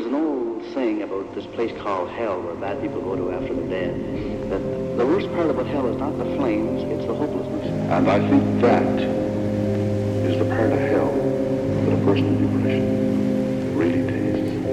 there's an old saying about this place called hell where bad people go to after they're dead, that the worst part about hell is not the flames, it's the hopelessness. And I think that is the part of hell that a person in depression really tastes.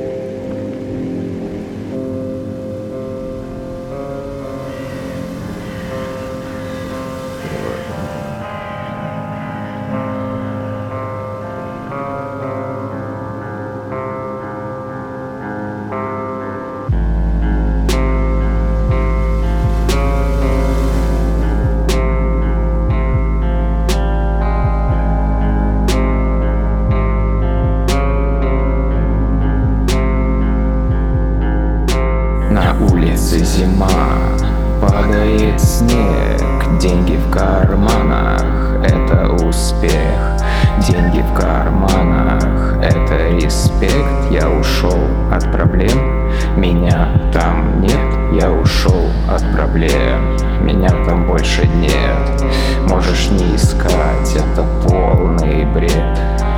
На улице зима, падает снег, деньги в карманах — это успех. Деньги в карманах — это респект. Я ушел от проблем, меня там нет. Я ушел от проблем, меня там больше нет. Можешь не искать, это полный бред.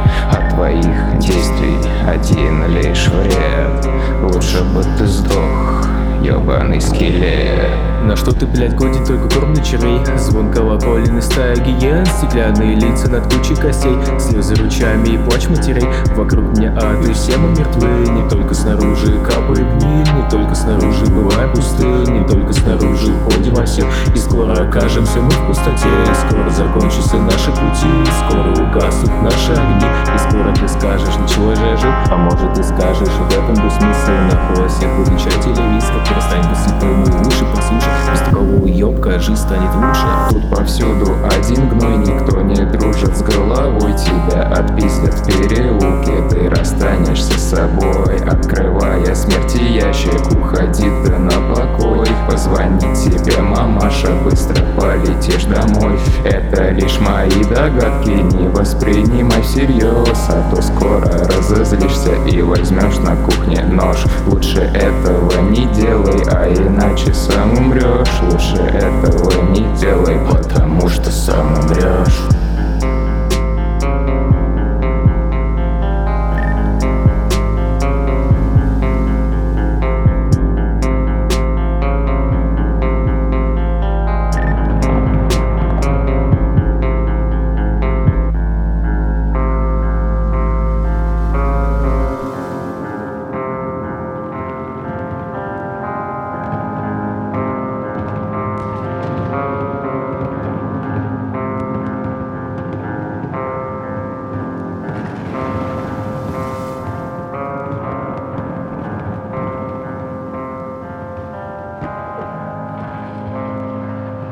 От твоих действий один лишь вред. Лучше бы ты сдох, ёбаный скелет. На что ты, блядь, годен только корм для червей? Звон колоколен и стая гиен, стеклянные лица над кучей костей, слезы ручьями и плач матерей. Вокруг меня ад, и все мы мертвы. Не только снаружи капает гниль, не только снаружи бывает пустынь, не только снаружи уходим осел, и скоро окажемся мы в пустоте. Скоро закончатся наши пути, скоро угаснут наши огни, и скоро ты скажешь: ничего же я жил. А может ты скажешь: в этом был смысл. Нахуй всех выключателей виска, перестань быть слепым и лучше послушай. Без такого уёбка жизнь станет лучше. Тут повсюду один гной, никто не дружит с головой. Тебя отпиздят в переулке, ты расстанешься с собой. Открывая смерти ящик, уходи ты на покой. Позвонит тебе мамаша, быстро полетишь домой. Это лишь мои догадки, не воспринимай всерьез, а то скоро разозлишься и возьмешь на кухне нож. Лучше этого не делай, а иначе сам умрешь. Лучше этого не делай, потому что сам умрешь.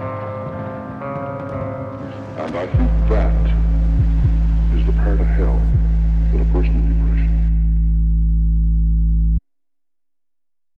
And I think that is the part of hell